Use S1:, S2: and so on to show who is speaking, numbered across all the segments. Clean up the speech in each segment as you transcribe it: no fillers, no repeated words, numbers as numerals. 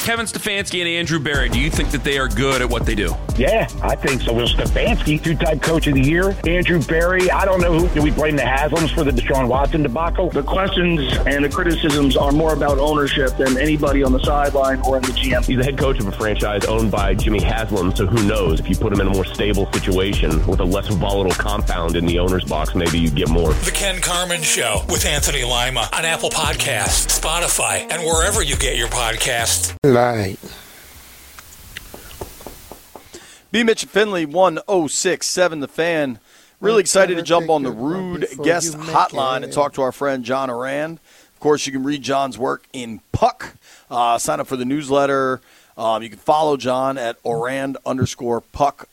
S1: Kevin Stefanski and Andrew Berry, do you think that they are good at what they do?
S2: Yeah, I think so. Will Stefanski, two-time coach of the year. Andrew Berry, I don't know who. Do we blame the Haslams for the Deshaun Watson debacle?
S3: The questions and the criticisms are more about ownership than anybody on the sideline or in the GM.
S4: He's the head coach of a franchise owned by Jimmy Haslam, so who knows? If you put him in a more stable situation with a less volatile compound in the owner's box, maybe you get more.
S5: The Ken Carman Show with Anthony Lima on Apple Podcasts, Spotify, and wherever you get your podcasts.
S6: Right.
S7: B. Mitch and Finley, 1067 The Fan. Really excited to jump on the Rude Guest Hotline and talk to our friend John Ourand. Of course, you can read John's work in Puck. Sign up for the newsletter. You can follow John at Ourand_Puck,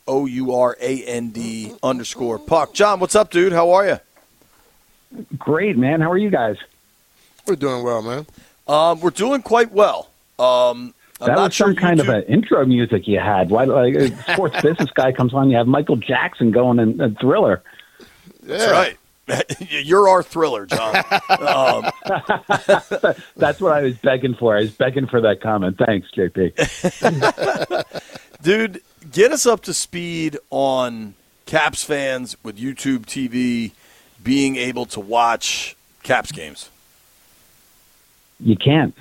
S7: OURAND_Puck. John, what's up, dude? How are you?
S2: Great, man. How are you guys?
S6: We're doing well, man.
S7: We're doing quite well.
S2: That was some kind of an intro music you had. Why, like a sports business guy comes on, you have Michael Jackson going in Thriller.
S6: Yeah.
S7: That's right. You're our Thriller, John.
S2: That's what I was begging for. I was begging for that comment. Thanks, JP.
S7: Dude, get us up to speed on Caps fans with YouTube TV being able to watch Caps games.
S2: You can't.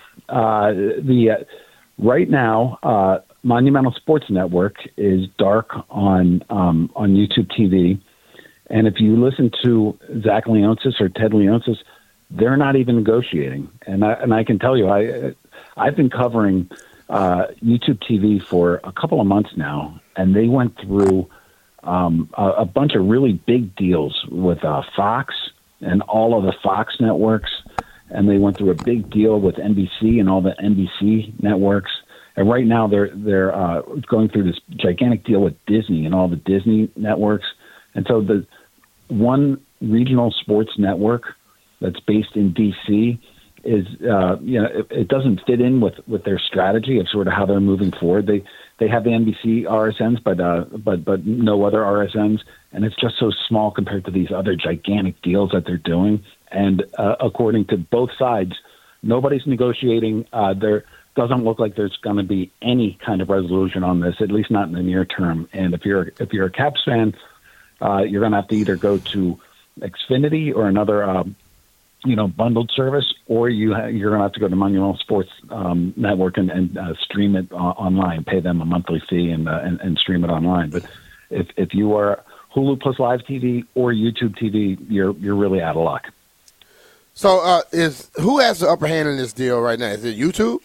S2: Right now, Monumental Sports Network is dark on YouTube TV, and if you listen to Zach Leonsis or Ted Leonsis, they're not even negotiating. And I can tell you, I've been covering YouTube TV for a couple of months now, and they went through a bunch of really big deals with Fox and all of the Fox networks. And they went through a big deal with NBC and all the NBC networks. And right now they're going through this gigantic deal with Disney and all the Disney networks. And so the one regional sports network that's based in D.C. is, it doesn't fit in with their strategy of sort of how they're moving forward. They have the NBC RSNs, but no other RSNs. And it's just so small compared to these other gigantic deals that they're doing. And according to both sides, nobody's negotiating. There doesn't look like there's going to be any kind of resolution on this, at least not in the near term. And if you're a Caps fan, you're going to have to either go to Xfinity or another bundled service, or you're going to have to go to Monumental Sports Network and stream it online, pay them a monthly fee and stream it online. But if you are Hulu plus Live TV or YouTube TV, you're really out of luck.
S6: So who has the upper hand in this deal right now? Is it YouTube?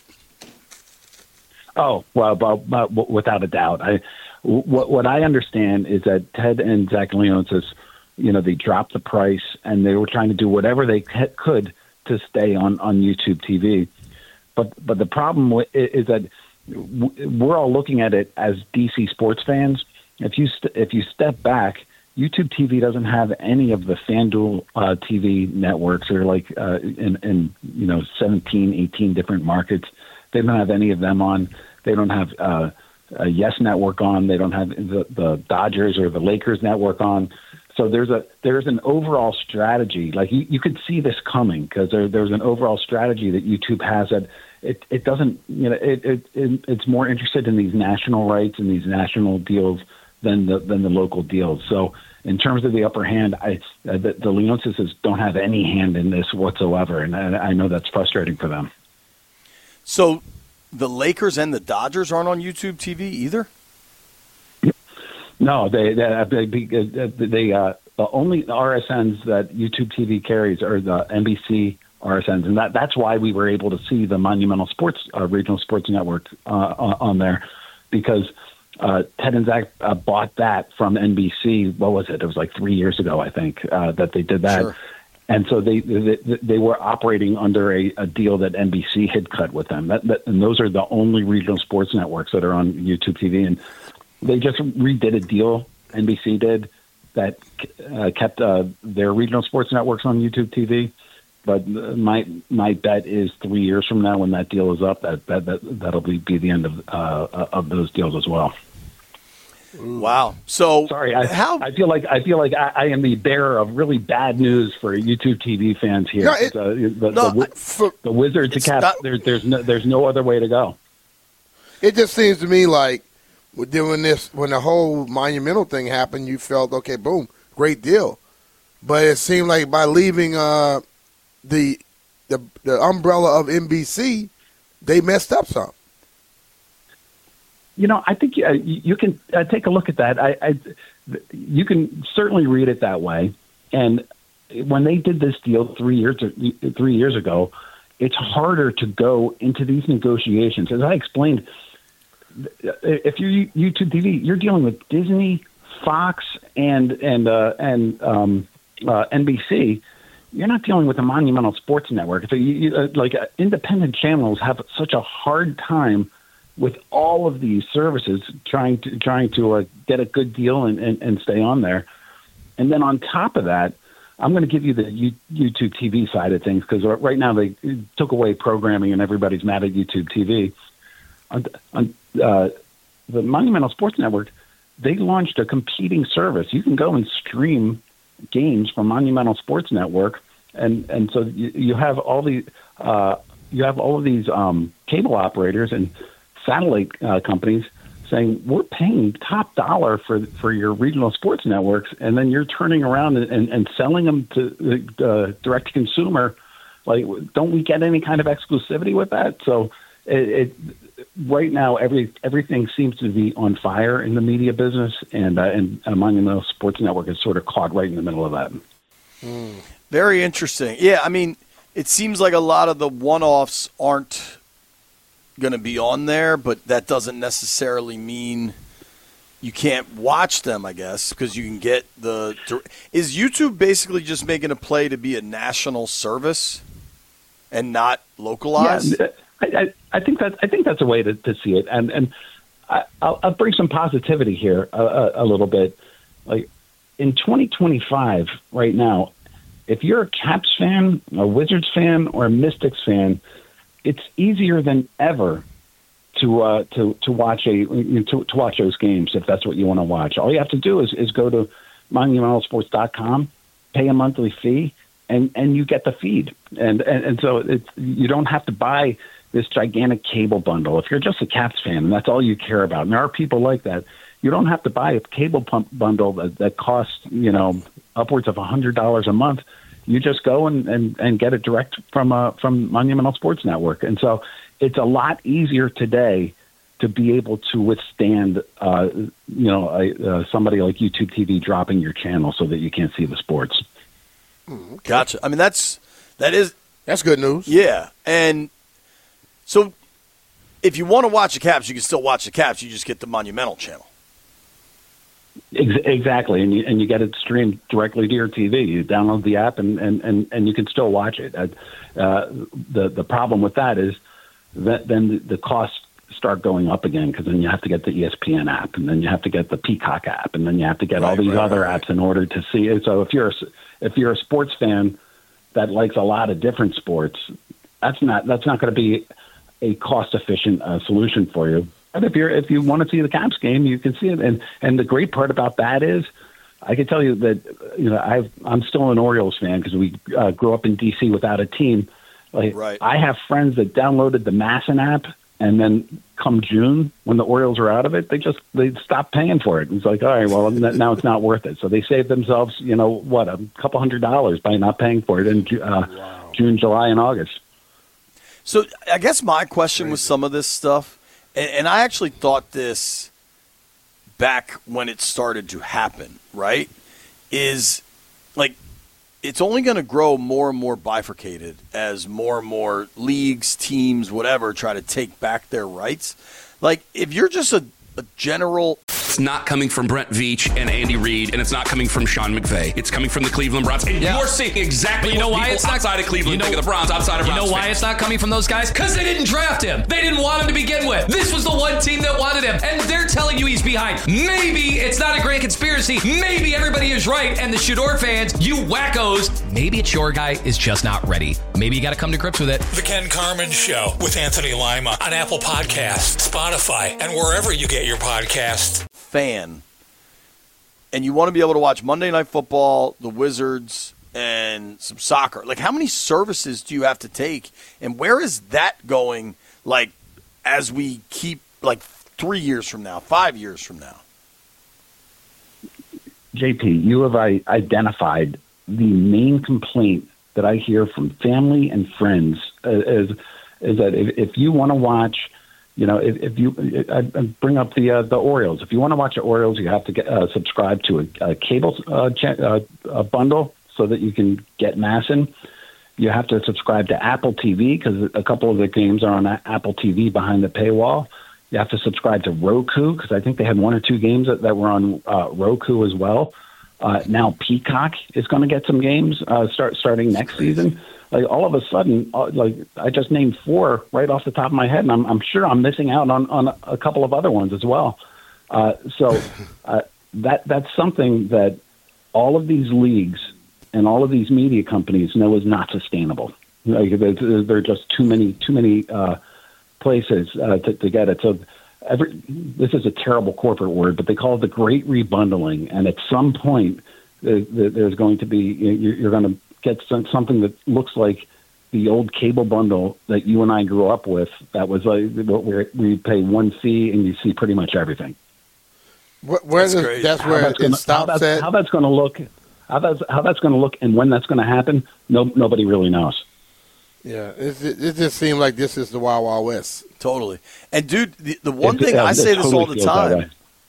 S2: Oh, well, without a doubt. What I understand is that Ted and Zach Leonsis, they dropped the price and they were trying to do whatever they could to stay on YouTube TV. But the problem is that we're all looking at it as DC sports fans. If you step back, YouTube TV doesn't have any of the FanDuel TV networks. They're like in 17, 18 different markets. They don't have any of them on. They don't have a Yes Network on. They don't have the Dodgers or the Lakers network on. So there's an overall strategy. Like you could see this coming because there's an overall strategy that YouTube has that it doesn't. It's more interested in these national rights and these national deals than the local deals. So in terms of the upper hand, the Leonsis don't have any hand in this whatsoever, and I know that's frustrating for them.
S7: So the Lakers and the Dodgers aren't on YouTube TV either? No, the only RSNs that YouTube TV carries are the NBC RSNs, and that's why we were able to see the Monumental Sports Regional Sports Network on there, because Ted and Zach bought that from NBC. What was it? It was like 3 years ago, I think, that they did that. Sure. And so they were operating under a deal that NBC had cut with them. And those are the only regional sports networks that are on YouTube TV. And they just redid a deal, NBC did, that kept their regional sports networks on YouTube TV. But my bet is 3 years from now, when that deal is up, that'll be the end of those deals as well. Wow. So
S2: sorry, I feel like I am the bearer of really bad news for YouTube TV fans here.
S6: No,
S2: the Wizards to Caps. There's no other way to go.
S6: It just seems to me like we're doing this when the whole Monumental thing happened. You felt okay, boom, great deal, but it seemed like by leaving the umbrella of NBC, they messed up some.
S2: I think you can take a look at that. You can certainly read it that way. And when they did this deal 3 years ago, it's harder to go into these negotiations. As I explained, if you're YouTube TV, you're dealing with Disney, Fox, and NBC. You're not dealing with a Monumental Sports Network. So independent channels have such a hard time with all of these services trying to get a good deal and stay on there. And then on top of that, I'm going to give you the YouTube TV side of things, because right now they took away programming and everybody's mad at YouTube TV. The Monumental Sports Network, they launched a competing service. You can go and stream games from Monumental Sports Network, and so you have all of these cable operators and satellite companies saying, we're paying top dollar for your regional sports networks, and then you're turning around and selling them to direct to consumer. Like, don't we get any kind of exclusivity with that? So right now, everything seems to be on fire in the media business, and Monumental Sports Network is sort of caught right in the middle of that.
S8: Very interesting. Yeah, I mean, it seems like a lot of the one-offs aren't going to be on there, but that doesn't necessarily mean you can't watch them, I guess, because you can get the – is YouTube basically just making a play to be a national service and not localized?
S2: Yeah, I think that's a way to see it, and I'll bring some positivity here a little bit. Like, in 2025 right now, if you're a Caps fan, a Wizards fan, or a Mystics fan, it's easier than ever to watch those games if that's what you want to watch. All you have to do is go to monumentalsports.com, pay a monthly fee, and you get the feed. And so you don't have to buy this gigantic cable bundle. If you're just a Caps fan and that's all you care about, and there are people like that, you don't have to buy a cable bundle that costs upwards of $100 a month. You just go and get it direct from Monumental Sports Network. And so it's a lot easier today to be able to withstand, somebody like YouTube TV dropping your channel so that you can't see the sports.
S8: Okay. Gotcha. I mean, that's
S6: good news.
S8: Yeah. And so if you want to watch the Caps, you can still watch the Caps. You just get the Monumental channel.
S2: Exactly, and you get it streamed directly to your TV. You download the app, and you can still watch it. The problem with that is that then the costs start going up again, because then you have to get the ESPN app, and then you have to get the Peacock app, and then you have to get all these other apps in order to see it. So if you're a sports fan that likes a lot of different sports, that's not going to be a cost efficient solution for you. But if you want to see the Caps game, you can see it. And the great part about that is, I can tell you that I'm still an Orioles fan because we grew up in DC without a team. I have friends that downloaded the MASN app, and then come June when the Orioles are out of it, they stopped paying for it. It's like, all right, well, now it's not worth it. So they saved themselves, a couple $100 by not paying for it in June, July, and August.
S8: So I guess my question with some of this stuff. And I actually thought this back when it started to happen, right? Is like it's only going to grow more and more bifurcated as more and more leagues, teams, whatever, try to take back their rights. Like if you're just a general...
S1: It's not coming from Brent Veach and Andy Reid, and it's not coming from Sean McVay. It's coming from the Cleveland Browns. And you're seeing exactly why it's not outside of Cleveland think of the Browns outside of Browns.
S9: You know why it's not coming from those guys? Because they didn't draft him. They didn't want him to begin with. This was the one team that wanted him, and they're telling you he's behind. Maybe it's not a grand conspiracy. Maybe everybody is right, and the Shador fans, you wackos, maybe it's your guy is just not ready. Maybe you got to come to grips with it.
S5: The Ken Carman Show with Anthony Lima on Apple Podcasts, Spotify, and wherever you get your podcasts.
S8: Fan, and you want to be able to watch Monday Night Football, the Wizards, and some soccer. Like, how many services do you have to take, and where is that going, like, as we keep like 3 years from now, 5 years from now?
S2: JP, you have identified the main complaint that I hear from family and friends is that if you want to watch, if you bring up the Orioles, if you want to watch the Orioles, you have to get subscribe to a cable bundle so that you can get MASN. You have to subscribe to Apple TV because a couple of the games are on Apple TV behind the paywall. You have to subscribe to Roku because I think they had 1 or 2 games that were on Roku as well. Now Peacock is going to get some games starting next season. Like all of a sudden, like I just named 4 right off the top of my head, and I'm sure I'm missing out on a couple of other ones as well. So that's something that all of these leagues and all of these media companies know is not sustainable. Like, there are just too many places to get it. So this is a terrible corporate word, but they call it the great rebundling. And at some point, there's going to be you're going to get something that looks like the old cable bundle that you and I grew up with. That was like where we pay one fee and you see pretty much everything.
S6: That's where it stops at.
S2: How that's going to look. How that's going to look and when that's going to happen, nobody really knows.
S6: Yeah, it just seems like this is the Wild Wild West.
S8: Totally. And, dude, the one thing, I say this all the time,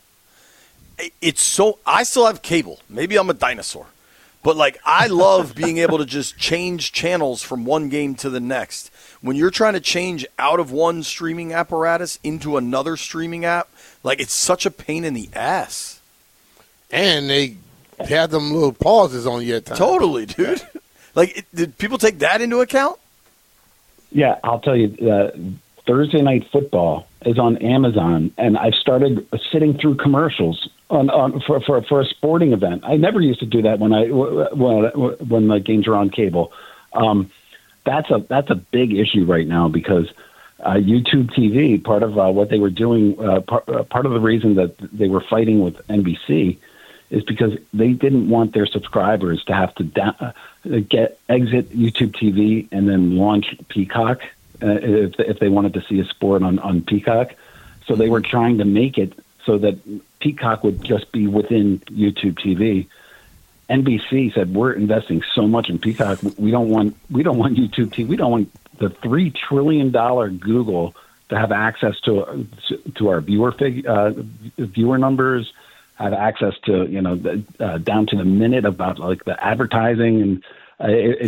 S8: it's so – I still have cable. Maybe I'm a dinosaur. But, like, I love being able to just change channels from one game to the next. When you're trying to change out of one streaming apparatus into another streaming app, like, it's such a pain in the ass.
S6: And they have them little pauses on you at times.
S8: Totally, dude. Like, did people take that into account?
S2: Yeah, I'll tell you, Thursday Night Football is on Amazon, and I've started sitting through commercials for a sporting event. I never used to do that when the games are on cable. That's a big issue right now because YouTube TV, part of what they were doing, part of the reason that they were fighting with NBC is because they didn't want their subscribers to have to exit YouTube TV and then launch Peacock if they wanted to see a sport on Peacock. So they were trying to make it so that Peacock would just be within YouTube TV. NBC said, we're investing so much in Peacock. We don't want YouTube TV. We don't want the $3 trillion Google to have access to our viewer numbers, have access to down to the minute about like the advertising, and if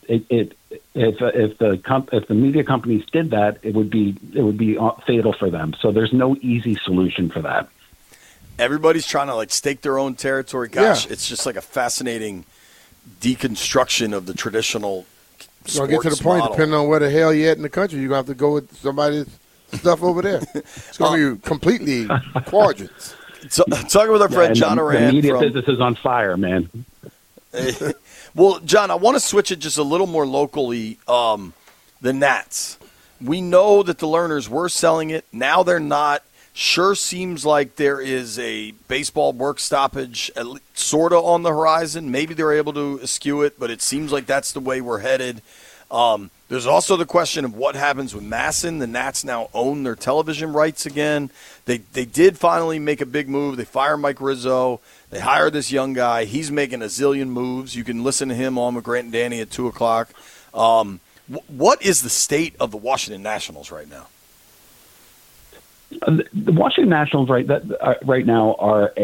S2: the media companies did that, it would be fatal for them. So there's no easy solution for that.
S8: Everybody's trying to like stake their own territory. Gosh, It's just like a fascinating deconstruction of the traditional sports model.
S6: Get to the point, depending on where the hell you're at in the country, you're going to have to go with somebody's stuff over there. It's going to be completely quadrants.
S8: Talking with our friend John Ourand.
S2: The media business is on fire, man.
S8: Well, John, I want to switch it just a little more locally. The Nats. We know that the Learners were selling it. Now they're not. Sure seems like there is a baseball work stoppage sort of on the horizon. Maybe they're able to eschew it, but it seems like that's the way we're headed. There's also the question of what happens with MASN. The Nats now own their television rights again. They did finally make a big move. They fired Mike Rizzo. They hired this young guy. He's making a zillion moves. You can listen to him on with Grant and Danny at 2 o'clock. What is the state of the Washington Nationals right now?
S2: The Washington Nationals right now are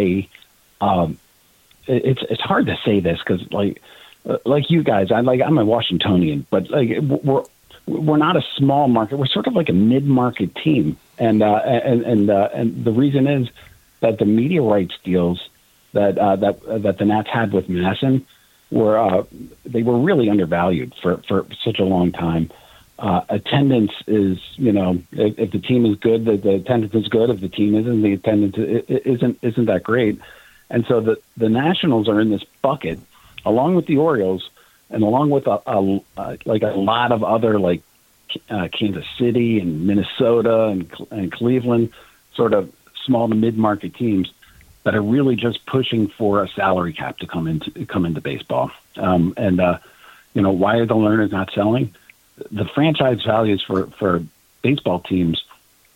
S2: it's hard to say this because like you guys, I'm a Washingtonian, but like we're not a small market. We're sort of like a mid-market team, and the reason is that the media rights deals that the Nats had with MASN were really undervalued for such a long time. Attendance is, if the team is good, the attendance is good. If the team isn't, the attendance isn't that great. And so the Nationals are in this bucket, along with the Orioles, and along with a lot of other like Kansas City and Minnesota and Cleveland, sort of small to mid-market teams that are really just pushing for a salary cap to come into baseball. Why are the Learners not selling? The franchise values for baseball teams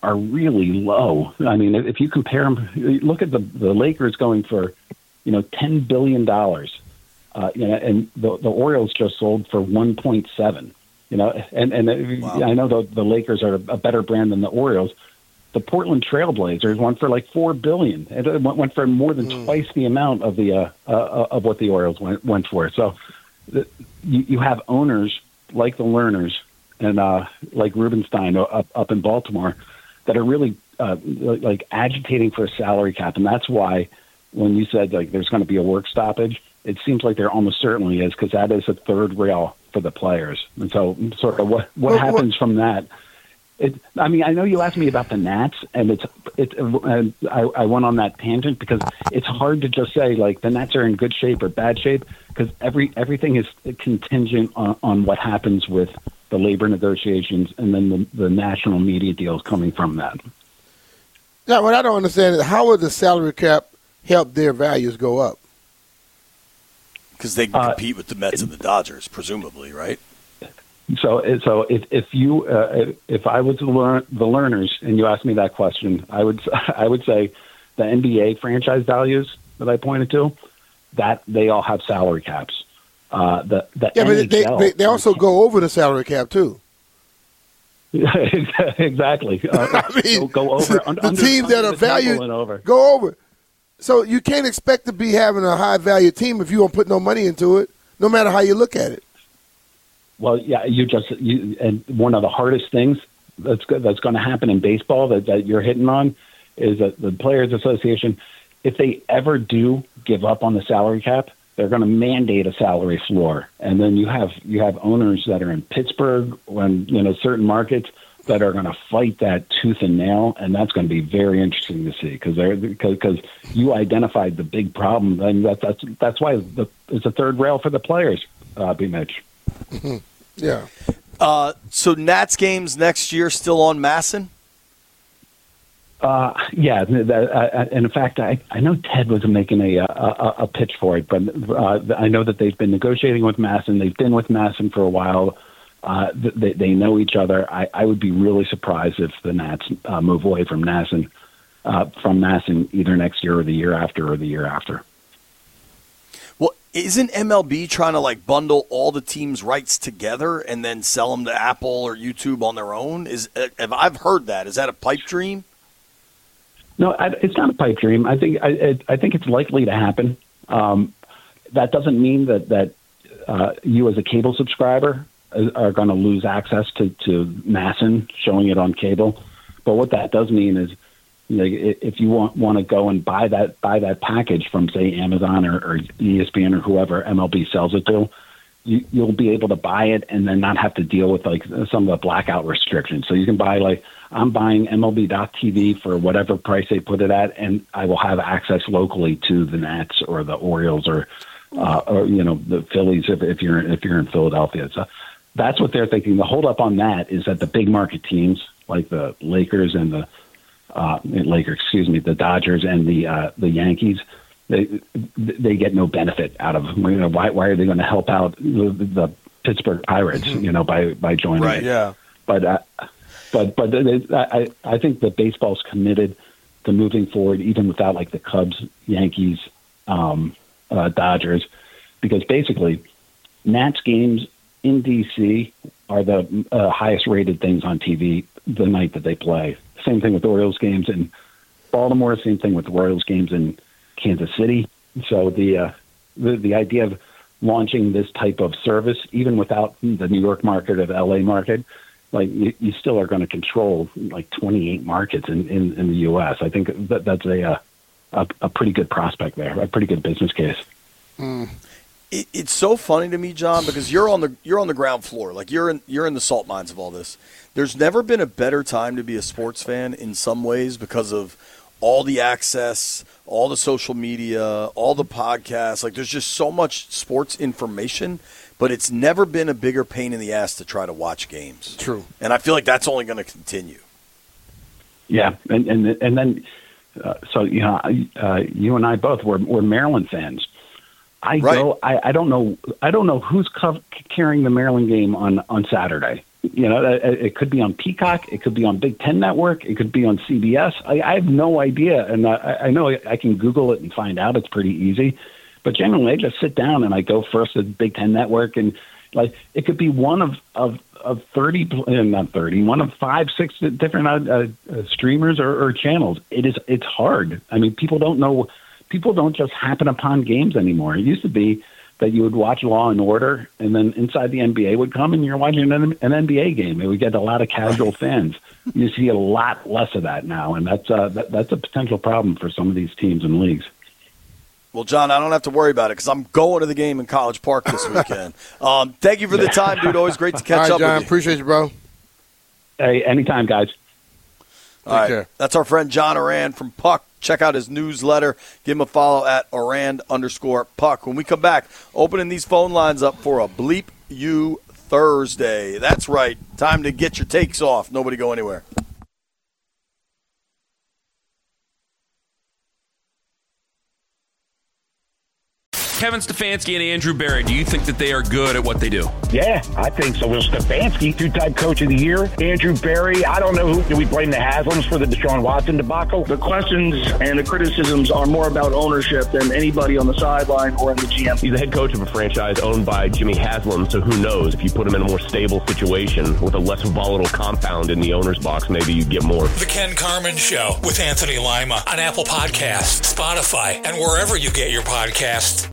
S7: are really low. I mean, if you compare them, look at the Lakers going for, $10 billion, and the Orioles just sold for 1.7.
S8: Wow.
S7: I know the Lakers are a better brand than the Orioles. The Portland Trailblazers went for like $4 billion. It went for more than twice the amount of the of what the Orioles went for. So you have owners like the Lerners and like Rubenstein up in Baltimore that are really like agitating for a salary cap, and that's why when you said like there's going to be a work stoppage, it seems like there almost certainly is, because that is a third rail for the players. And so sort of what happens from that. I know you asked me about the Nats, and I went on that tangent because it's hard to just say like the Nats are in good shape or bad shape, because everything is contingent on what happens with the labor negotiations and then the national media deals coming from that.
S6: Now, what I don't understand is how would the salary cap help their values go up?
S8: Because they can compete with the Mets and the Dodgers, presumably, right?
S7: So if I was the Lerners and you asked me that question, I would say the NBA franchise values that I pointed to, that they all have salary caps. But
S6: they also go over the salary cap too.
S7: Exactly. Go over.
S6: The teams that are valued go over. So you can't expect to be having a high value team if you don't put no money into it, no matter how you look at it.
S7: Well, yeah, and one of the hardest things that's going to happen in baseball that you're hitting on is that the Players Association, if they ever do give up on the salary cap, they're going to mandate a salary floor, and then you have owners that are in Pittsburgh, certain markets that are going to fight that tooth and nail, and that's going to be very interesting to see because you identified the big problem, and that's why it's a third rail for the players. B. Mitch.
S6: Yeah.
S8: So Nats games next year still on Masson?
S7: Yeah. And in fact, I know Ted was making a pitch for it, but I know that they've been negotiating with Masson. They've been with Masson for a while. They know each other. I would be really surprised if the Nats move away from Masson either next year or the year after or the year after.
S8: Well, isn't MLB trying to bundle all the teams' rights together and then sell them to Apple or YouTube on their own? I've heard that. Is that a pipe dream?
S7: No, it's not a pipe dream. I think it's likely to happen. That doesn't mean that you as a cable subscriber are going to lose access to Masson showing it on cable. But what that does mean is, if you want to go and buy that package from, say, Amazon or ESPN or whoever MLB sells it to, you'll be able to buy it and then not have to deal with some of the blackout restrictions. So you can buy I'm buying MLB.TV for whatever price they put it at, and I will have access locally to the Nats or the Orioles or the Phillies if you're in Philadelphia. So that's what they're thinking. The holdup on that is that the big market teams like the Lakers and the Dodgers and the Yankees, they get no benefit out of why are they going to help out the Pittsburgh Pirates by joining
S8: right,
S7: it?
S8: Yeah.
S7: But I think that baseball's committed to moving forward even without the Cubs, Yankees, Dodgers, because basically Nats games in DC are the highest rated things on TV the night that they play. Same thing with Orioles games in Baltimore. Same thing with Royals games in Kansas City. So the idea of launching this type of service, even without the New York market or the LA market, you still are going to control 28 markets in the U.S. I think that's a pretty good prospect there, a pretty good business case.
S8: It's so funny to me, John, because you're on the ground floor, you're in the salt mines of all this. There's never been a better time to be a sports fan in some ways because of all the access, all the social media, all the podcasts. There's just so much sports information, but it's never been a bigger pain in the ass to try to watch games.
S6: True.
S8: And I feel like that's only going to continue.
S7: Yeah, and then you and I both were Maryland fans. I don't know who's carrying the Maryland game on Saturday.
S2: It could be on Peacock. It could be on Big Ten Network. It could be on CBS. I have no idea. And I know I can Google it and find out. It's pretty easy. But generally, I just sit down and I go first to Big Ten Network. And it could be one of 30, not 30, one of 5, 6 different streamers or channels. It's hard. I mean, people don't know. People don't just happen upon games anymore. It used to be that you would watch Law and Order, and then Inside the NBA would come, and you're watching an NBA game. It would get a lot of casual fans. You see a lot less of that now, and that's a potential problem for some of these teams and leagues.
S8: Well, John, I don't have to worry about it because I'm going to the game in College Park this weekend. Thank you for the time, dude. Always great to catch up
S6: John,
S8: with you.
S6: Appreciate you, bro.
S2: Hey, anytime, guys.
S8: All right. Care. That's our friend John Ourand from Puck. Check out his newsletter. Give him a follow at Ourand_Puck. When we come back, opening these phone lines up for a Bleep You Thursday. That's right. Time to get your takes off. Nobody go anywhere.
S1: Kevin Stefanski and Andrew Berry, do you think that they are good at what they do?
S10: Yeah, I think so. Well, Stefanski, 2-time coach of the year. Andrew Berry, I don't know who. Do we blame the Haslams for the Deshaun Watson debacle?
S3: The questions and the criticisms are more about ownership than anybody on the sideline or in the GM.
S4: He's the head coach of a franchise owned by Jimmy Haslam, so who knows? If you put him in a more stable situation with a less volatile compound in the owner's box, maybe you'd get more.
S5: The Ken Carman Show with Anthony Lima on Apple Podcasts, Spotify, and wherever you get your podcasts.